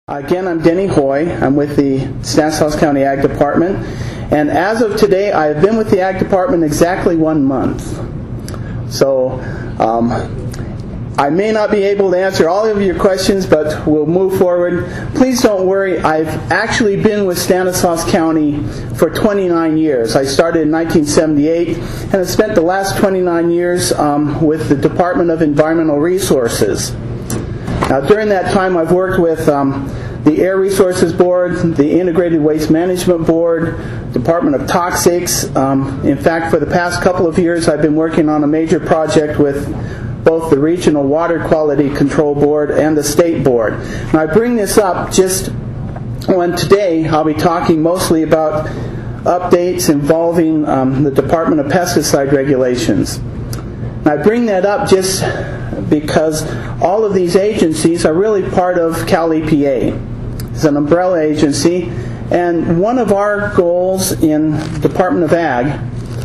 Again, I'm Denny Hoy. I'm with the Stanislaus County Ag Department. And as of today, I have been with the Ag Department exactly 1 month. So, I may not be able to answer all of your questions, but we'll move forward. Please don't worry. I've actually been with Stanislaus County for 29 years. I started in 1978, and I spent the last 29 years with the Department of Environmental Resources. Now, during that time, I've worked with the Air Resources Board, the Integrated Waste Management Board, Department of Toxics. In fact, for the past couple of years, I've been working on a major project with both the Regional Water Quality Control Board and the State Board. Now, I bring this up just when today I'll be talking mostly about updates involving the Department of Pesticide Regulations. And I bring that up just because all of these agencies are really part of Cal EPA. It's an umbrella agency, and one of our goals in the Department of Ag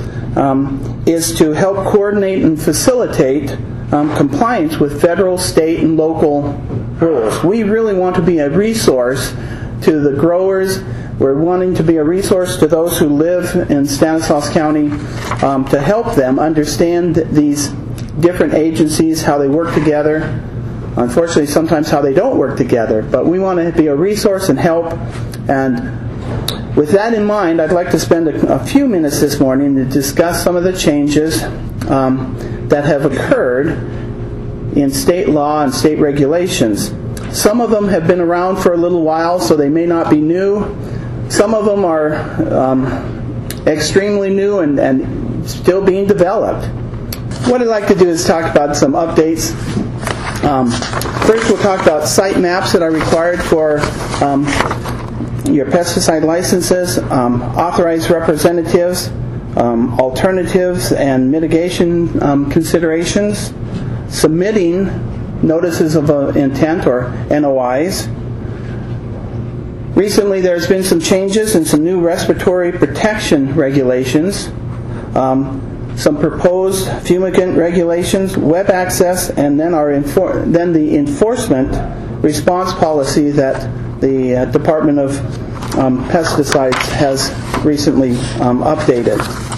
is to help coordinate and facilitate compliance with federal, state, and local rules. We really want to be a resource to the growers. We're wanting to be a resource to those who live in Stanislaus County to help them understand these different agencies, how they work together. Unfortunately, sometimes how they don't work together. But we want to be a resource and help. And with that in mind, I'd like to spend a few minutes this morning to discuss some of the changes that have occurred in state law and state regulations. Some of them have been around for a little while, so they may not be new. Some of them are extremely new and still being developed. What I'd like to do is talk about some updates. First, we'll talk about site maps that are required for your pesticide licenses, authorized representatives, alternatives and mitigation considerations, submitting notices of intent or NOIs. Recently, there's been some changes and some new respiratory protection regulations, some proposed fumigant regulations, web access, and then the enforcement response policy that the Department of Pesticides has recently updated.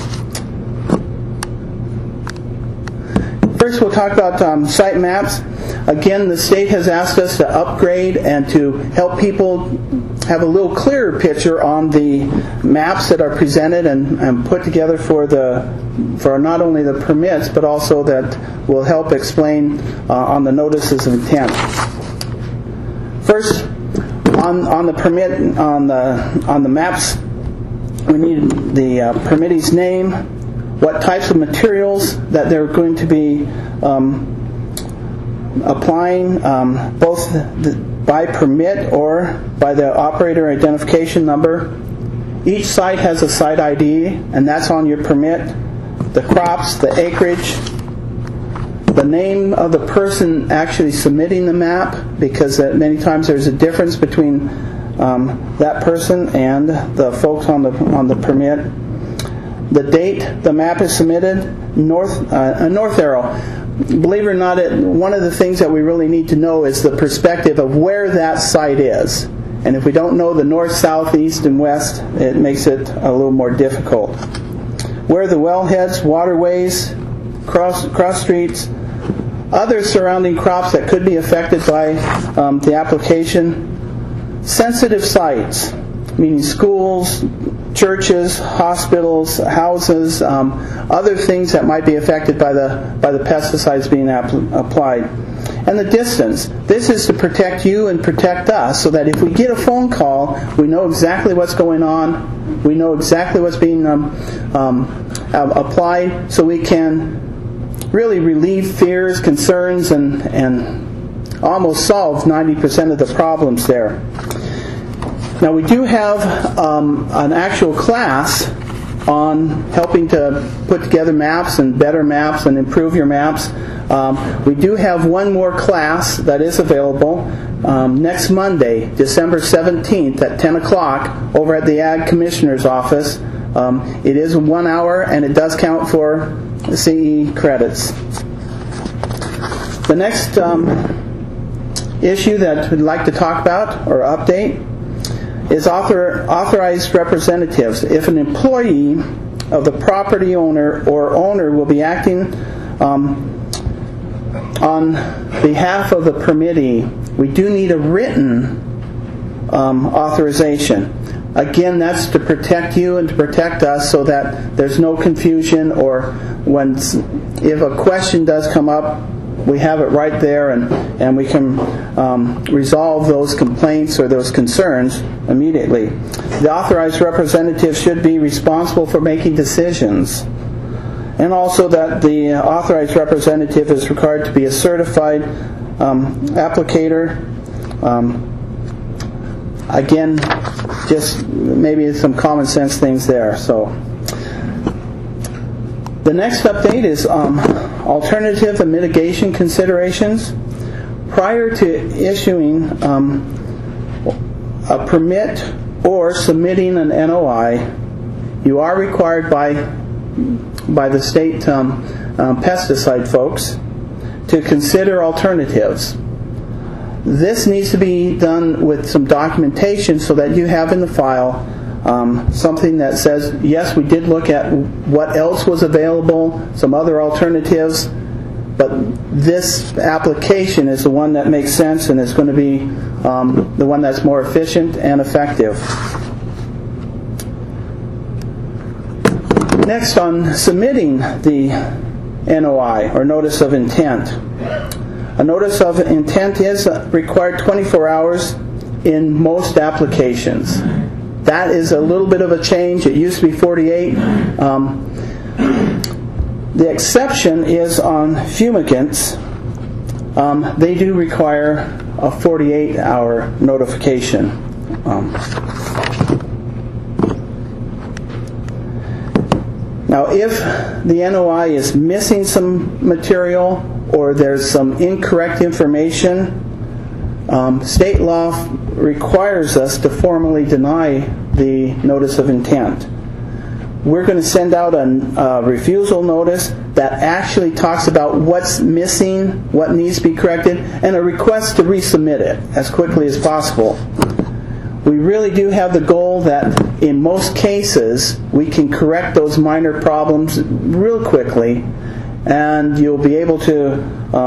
First, we'll talk about site maps. Again, the state has asked us to upgrade and to help people have a little clearer picture on the maps that are presented and put together for not only the permits, but also that will help explain on the notices of intent. First, on the permit, on the maps, we need the permittee's name, what types of materials that they're going to be applying, both by permit or by the operator identification number. Each site has a site ID, and that's on your permit. The crops, the acreage, the name of the person actually submitting the map, because many times there's a difference between that person and the folks on the permit. The date the map is submitted, a north arrow. Believe it or not, one of the things that we really need to know is the perspective of where that site is. And if we don't know the north, south, east, and west, it makes it a little more difficult. Where the wellheads, waterways, cross streets, other surrounding crops that could be affected by the application. Sensitive sites, meaning schools, churches, hospitals, houses, other things that might be affected by the pesticides being applied. And the distance. This is to protect you and protect us, so that if we get a phone call, we know exactly what's going on, we know exactly what's being applied, so we can really relieve fears, concerns, and almost solve 90% of the problems there. Now, we do have an actual class on helping to put together maps and better maps and improve your maps. We do have one more class that is available next Monday, December 17th at 10 o'clock over at the Ag Commissioner's office. It is 1 hour, and it does count for CE credits. The next issue that we'd like to talk about or update is authorized representatives. If an employee of the property owner or owner will be acting on behalf of the permittee, we do need a written authorization. Again, that's to protect you and to protect us so that there's no confusion, or if a question does come up, we have it right there and we can resolve those complaints or those concerns immediately. The authorized representative should be responsible for making decisions. And also that the authorized representative is required to be a certified applicator. Again, just maybe some common sense things there. So the next update is alternative and mitigation considerations. Prior to issuing a permit or submitting an NOI, you are required by the state pesticide folks to consider alternatives. This needs to be done with some documentation so that you have in the file something that says, yes, we did look at what else was available, some other alternatives, but this application is the one that makes sense and is going to be the one that's more efficient and effective. Next, on submitting the NOI, or Notice of Intent. A Notice of Intent is required 24 hours in most applications. That is a little bit of a change. It used to be 48. The exception is on fumigants. They do require a 48-hour notification. Now, if the NOI is missing some material or there's some incorrect information, state law requires us to formally deny the Notice of Intent. We're going to send out a refusal notice that actually talks about what's missing, what needs to be corrected, and a request to resubmit it as quickly as possible. We really do have the goal that in most cases we can correct those minor problems real quickly, and you'll be able to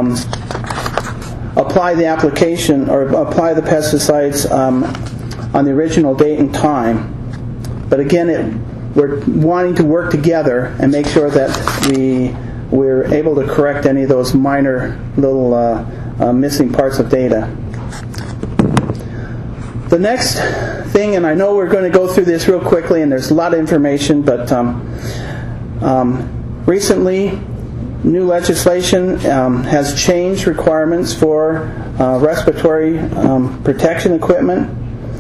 apply the application or apply the pesticides on the original date and time. But again, we're wanting to work together and make sure that we're able to correct any of those minor little missing parts of data. The next thing, and I know we're going to go through this real quickly and there's a lot of information, but recently new legislation has changed requirements for respiratory protection equipment.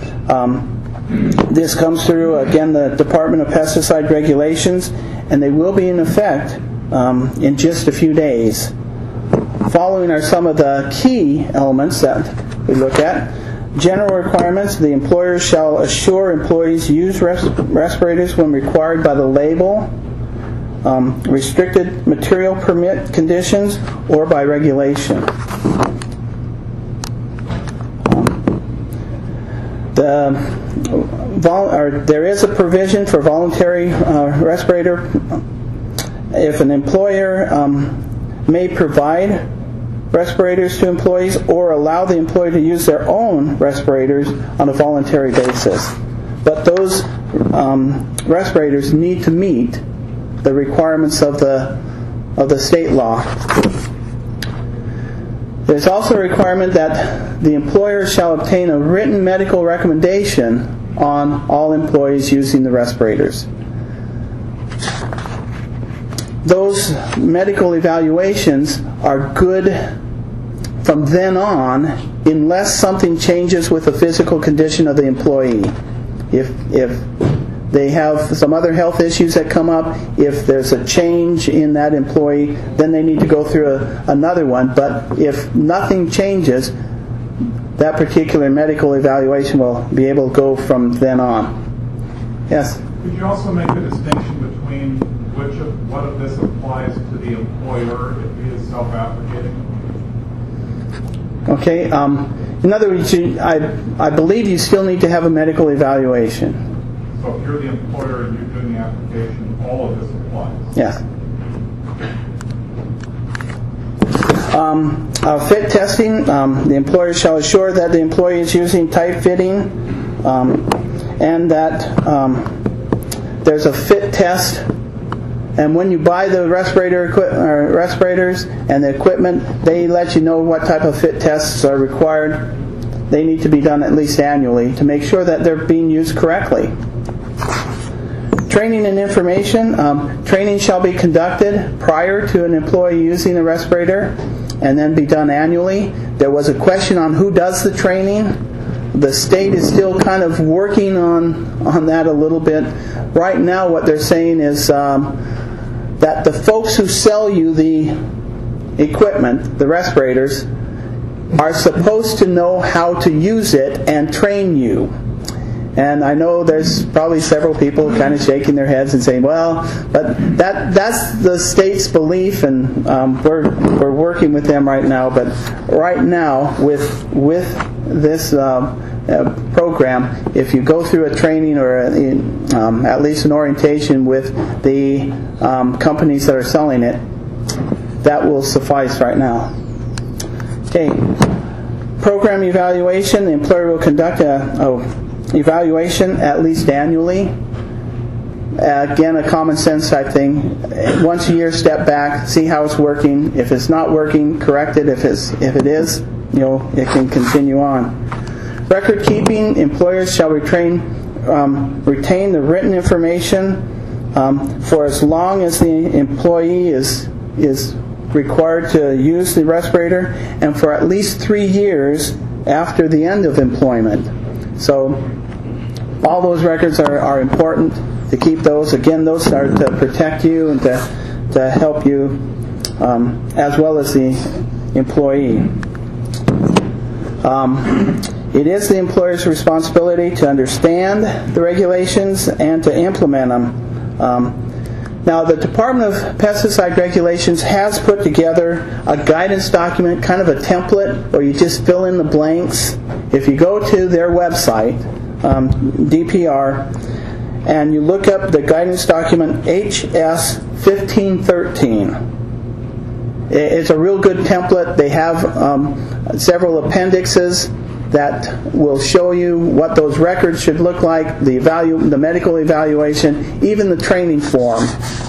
This comes through, again, the Department of Pesticide Regulations, and they will be in effect in just a few days. Following are some of the key elements that we look at. General requirements: the employer shall assure employees use respirators when required by the label, restricted material permit conditions, or by regulation. There is a provision for voluntary respirator. If an employer may provide respirators to employees or allow the employer to use their own respirators on a voluntary basis. But those respirators need to meet the requirements of the state law. There's also a requirement that the employer shall obtain a written medical recommendation on all employees using the respirators. Those medical evaluations are good from then on unless something changes with the physical condition of the employee. If they have some other health issues that come up, if there's a change in that employee, then they need to go through another one. But if nothing changes, that particular medical evaluation will be able to go from then on. Yes? Could you also make a distinction between what of this applies to the employer if he is self-applicating? Okay. In other words, I believe you still need to have a medical evaluation. So if you're the employer and you're doing the application, all of this applies? Yes. Fit testing. The employer shall assure that the employee is using tight fitting and that there's a fit test. And when you buy the respirators and the equipment, they let you know what type of fit tests are required. They need to be done at least annually to make sure that they're being used correctly. Training and information. Training shall be conducted prior to an employee using a respirator and then be done annually. There was a question on who does the training. The state is still kind of working on that a little bit. Right now what they're saying is that the folks who sell you the equipment, the respirators, are supposed to know how to use it and train you. And I know there's probably several people kind of shaking their heads and saying, well, but that's the state's belief, and we're working with them right now. But right now, with this program, if you go through a training or at least an orientation with the companies that are selling it, that will suffice right now. Okay. Program evaluation. The employer will conduct a evaluation at least annually. Again, a common sense type thing. Once a year, step back, see how it's working. If it's not working, correct it. If it is, it can continue on. Record keeping. Employers shall retain the written information for as long as the employee is required to use the respirator, and for at least 3 years after the end of employment. So all those records are important to keep those. Again, those are to protect you and to help you as well as the employee. It is the employer's responsibility to understand the regulations and to implement them. Now, the Department of Pesticide Regulations has put together a guidance document, kind of a template, where you just fill in the blanks. If you go to their website, DPR, and you look up the guidance document HS 1513, it's a real good template. They have several appendixes that will show you what those records should look like, the medical evaluation, even the training form.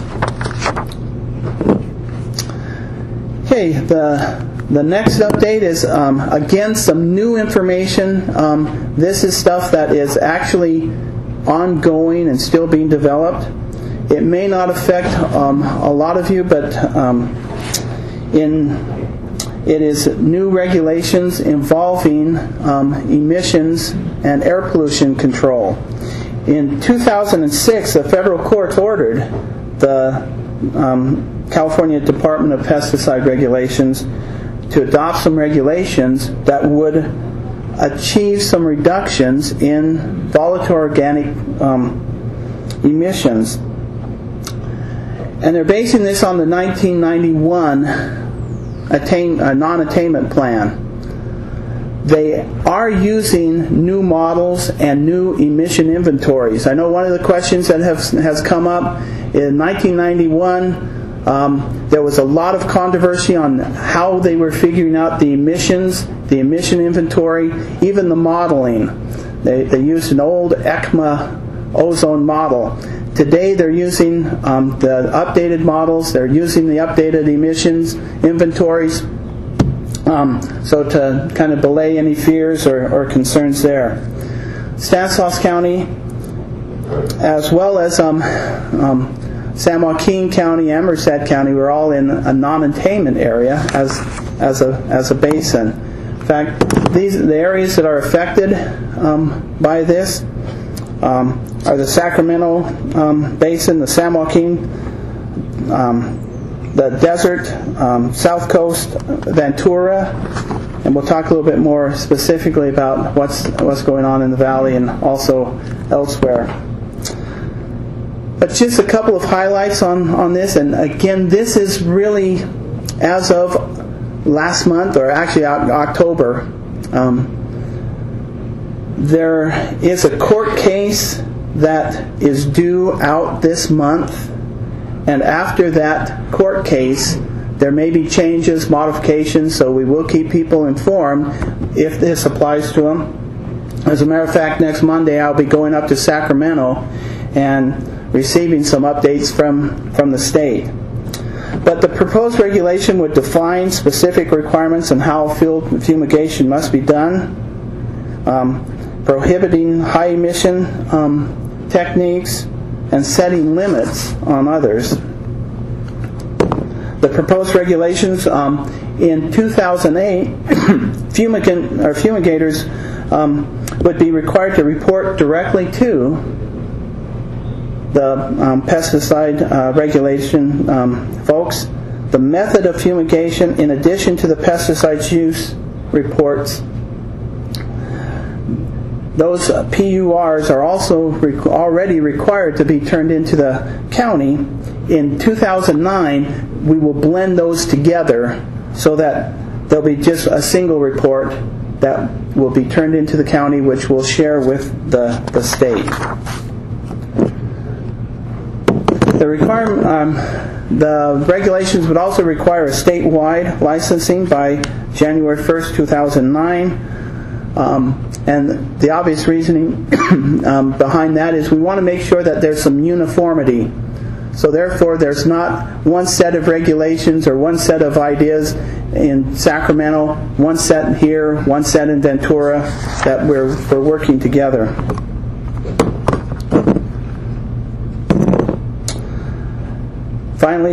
Okay, the next update is, again, some new information. This is stuff that is actually ongoing and still being developed. It may not affect a lot of you, but it is new regulations involving emissions and air pollution control. In 2006, the federal courts ordered the California Department of Pesticide Regulations to adopt some regulations that would achieve some reductions in volatile organic emissions. And they're basing this on the 1991 non-attainment plan. They are using new models and new emission inventories. I know one of the questions that has come up in 1991, there was a lot of controversy on how they were figuring out the emissions, the emission inventory, even the modeling. They used an old ECMA ozone model. Today they're using the updated models. They're using the updated emissions inventories. So to kind of belay any fears or concerns there. Stanislaus County, as well as San Joaquin County and Merced County, were all in a non-attainment area as a basin. In fact, the areas that are affected by this are the Sacramento Basin, the San Joaquin, the desert, South Coast, Ventura, and we'll talk a little bit more specifically about what's going on in the valley and also elsewhere. But just a couple of highlights on this, and again, this is really as of last month, or actually October. There is a court case that is due out this month, and after that court case, there may be changes, modifications, so we will keep people informed if this applies to them. As a matter of fact, next Monday I'll be going up to Sacramento and receiving some updates from the state. But the proposed regulation would define specific requirements on how field fumigation must be done, prohibiting high emission techniques, and setting limits on others. The proposed regulations in 2008, fumigators would be required to report directly to the pesticide regulation folks the method of fumigation in addition to the pesticides use reports. Those PURs are also already required to be turned into the county. In 2009, we will blend those together so that there'll be just a single report that will be turned into the county, which we'll share with the state. The regulations would also require a statewide licensing by January 1st, 2009. And the obvious reasoning behind that is we want to make sure that there's some uniformity. So therefore, there's not one set of regulations or one set of ideas in Sacramento, one set here, one set in Ventura, that we're working together. Finally,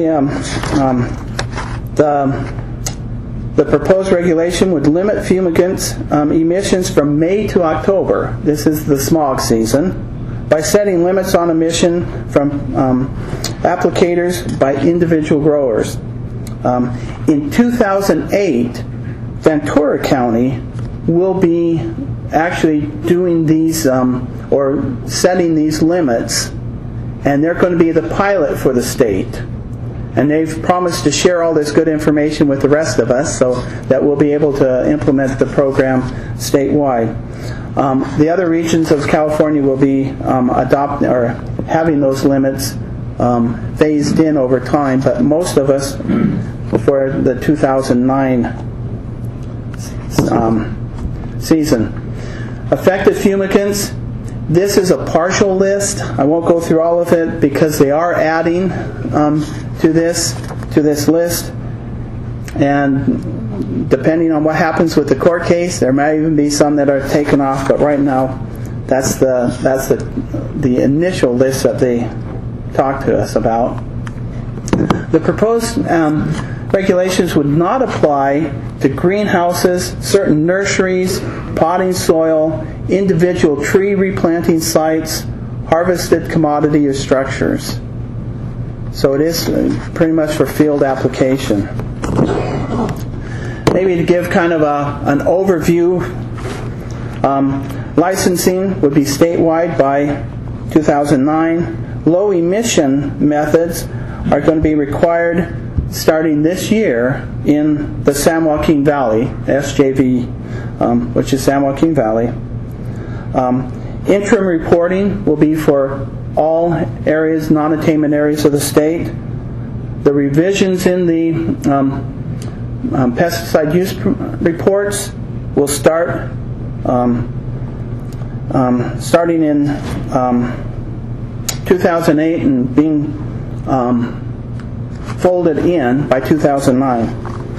the proposed regulation would limit fumigants' emissions from May to October. This is the smog season, by setting limits on emission from applicators by individual growers. In 2008, Ventura County will be actually doing these or setting these limits, and they're going to be the pilot for the state. And they've promised to share all this good information with the rest of us so that we'll be able to implement the program statewide. The other regions of California will be adopting or having those limits phased in over time, but most of us for the 2009 season. Effective fumigants. This is a partial list. I won't go through all of it because they are adding to this list, and depending on what happens with the court case, there may even be some that are taken off. But right now, that's the initial list that they talked to us about. The proposed regulations would not apply to greenhouses, certain nurseries, potting soil, individual tree replanting sites, harvested commodity or structures. So it is pretty much for field application. Maybe to give kind of an overview, licensing would be statewide by 2009. Low emission methods are going to be required starting this year in the San Joaquin Valley, SJV, which is San Joaquin Valley. Interim reporting will be for all areas, non-attainment areas of the state. The revisions in the pesticide use reports will start starting in 2008 and being folded in by 2009.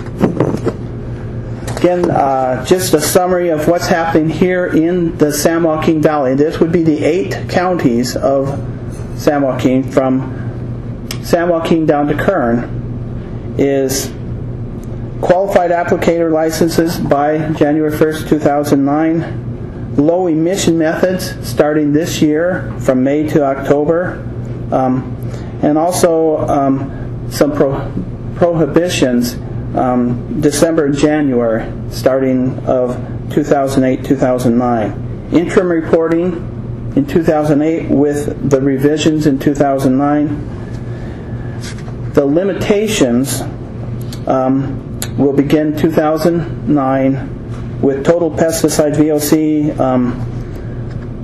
Again, just a summary of what's happening here in the San Joaquin Valley. This would be the 8 counties of San Joaquin. From San Joaquin down to Kern is qualified applicator licenses by January 1st, 2009. Low emission methods starting this year from May to October. And also some prohibitions December and January, starting of 2008-2009. Interim reporting in 2008 with the revisions in 2009. The limitations will begin 2009 with total pesticide VOC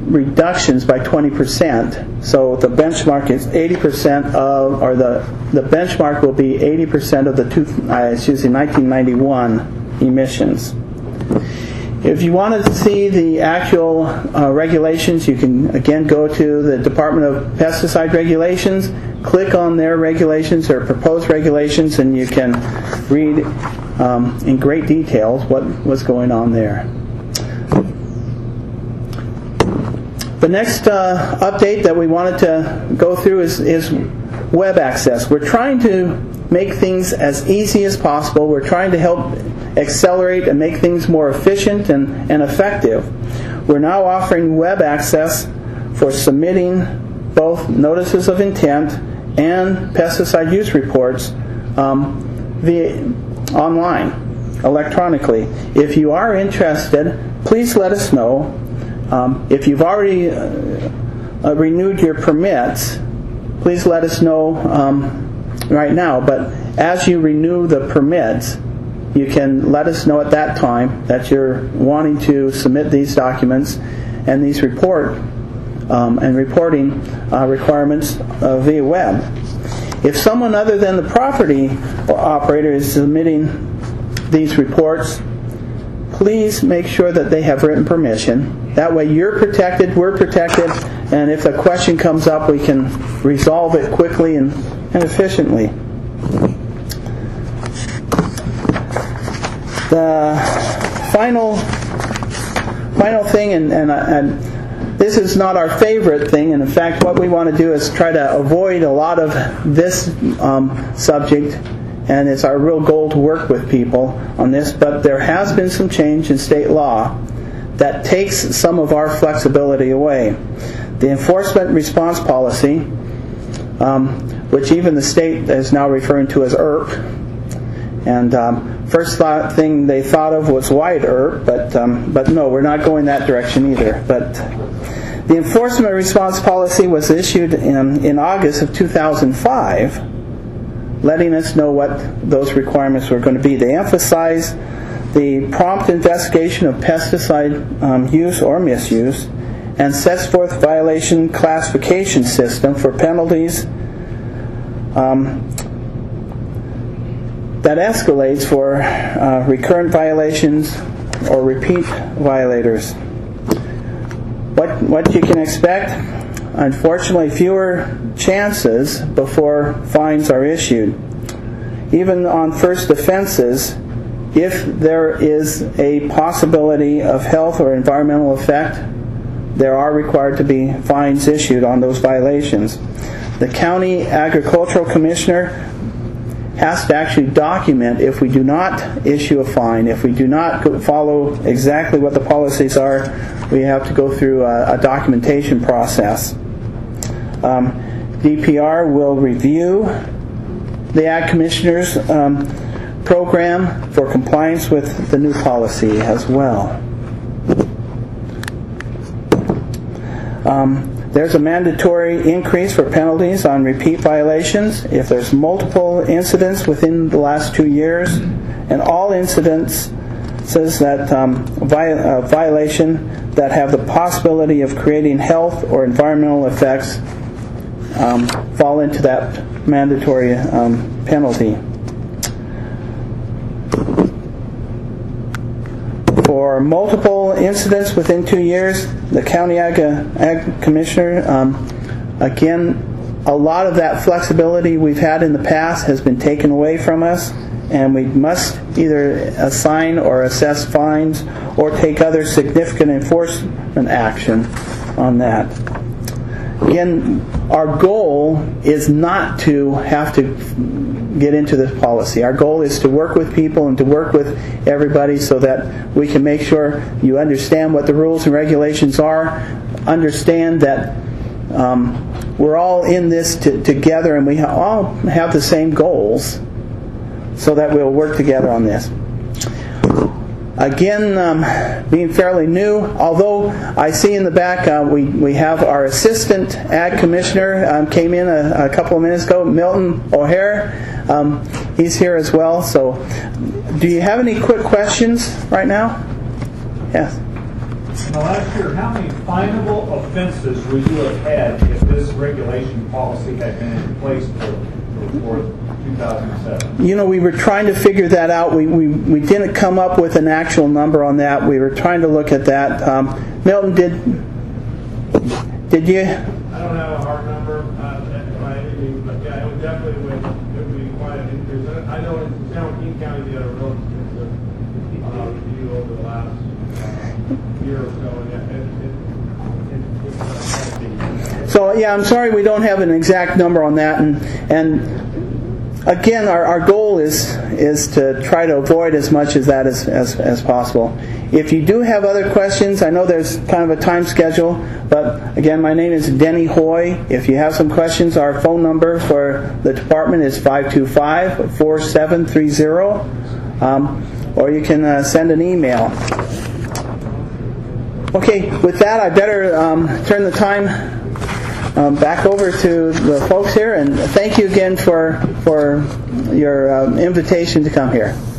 reductions by 20%. So the benchmark is 80% of, or the benchmark will be 80% of the 1991 emissions. If you want to see the actual regulations, you can again go to the Department of Pesticide Regulations, click on their regulations or proposed regulations, and you can read in great detail what was going on there. The next update that we wanted to go through is web access. We're trying to make things as easy as possible. We're trying to help accelerate and make things more efficient and effective. We're now offering web access for submitting both notices of intent and pesticide use reports via online, electronically. If you are interested, please let us know. If you've already renewed your permits, please let us know right now. But as you renew the permits, you can let us know at that time that you're wanting to submit these documents and these reporting requirements via web. If someone other than the property operator is submitting these reports, please make sure that they have written permission. That way you're protected, we're protected, and if a question comes up, we can resolve it quickly and efficiently. The final thing, and this is not our favorite thing, and in fact what we want to do is try to avoid a lot of this subject, and it's our real goal to work with people on this, but there has been some change in state law that takes some of our flexibility away. The enforcement response policy, which even the state is now referring to as ERP, and first thing they thought of was wide ERP, but no, we're not going that direction either. But the enforcement response policy was issued in August of 2005, letting us know what those requirements were going to be. They emphasize the prompt investigation of pesticide use or misuse, and sets forth violation classification system for penalties that escalates for recurrent violations or repeat violators. What you can expect? Unfortunately, fewer chances before fines are issued. Even on first offenses, if there is a possibility of health or environmental effect, there are required to be fines issued on those violations. The county agricultural commissioner has to actually document if we do not issue a fine, if we do not follow exactly what the policies are. We have to go through a documentation process. DPR will review the Ag Commissioner's program for compliance with the new policy as well. There's a mandatory increase for penalties on repeat violations if there's multiple incidents within the last 2 years, and all incidents says that violation that have the possibility of creating health or environmental effects fall into that mandatory penalty. For multiple incidents within 2 years, the County Ag Commissioner, again, a lot of that flexibility we've had in the past has been taken away from us, and we must either assign or assess fines or take other significant enforcement action on that. Again, our goal is not to have to get into this policy. Our goal is to work with people and to work with everybody so that we can make sure you understand what the rules and regulations are, understand that we're all in this together, and we all have the same goals, so that we'll work together on this. Again, being fairly new, although I see in the back we have our Assistant Ag Commissioner came in a couple of minutes ago, Milton O'Hare. He's here as well. So, do you have any quick questions right now? Yes. In the last year, how many finable offenses would you have had if this regulation policy had been in place for 2007? You know, we were trying to figure that out. We didn't come up with an actual number on that. We were trying to look at that. Milton, did you? I don't have a hard number by any means, but yeah, it definitely would be quite an increase. I know in San Joaquin County they had a real extensive review over the last year or so, and So yeah, I'm sorry we don't have an exact number on that, and again, our goal is to try to avoid as much of that as possible. If you do have other questions, I know there's kind of a time schedule, but again, my name is Denny Hoy. If you have some questions, our phone number for the department is 525-4730, or you can send an email. Okay, with that, I better turn the time back over to the folks here, and thank you again for your invitation to come here.